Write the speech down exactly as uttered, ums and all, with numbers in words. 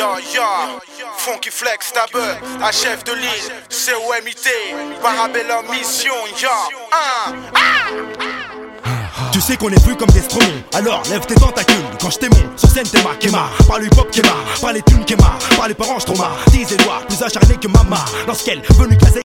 ya ya, Funky Flex, Tabeur, à chef de l'île, C O M I T, Parabellum Mission, ya, ah, Tu sais qu'on est vu comme des stromons, alors lève tes tentacules. Quand je t'aimons, sur scène t'es ma Kéma. Par le hip-hop Kéma, par les thunes Kéma, par les parents je trauma. Dix Édouard, plus acharné que Mama, lorsqu'elle veut nous casser.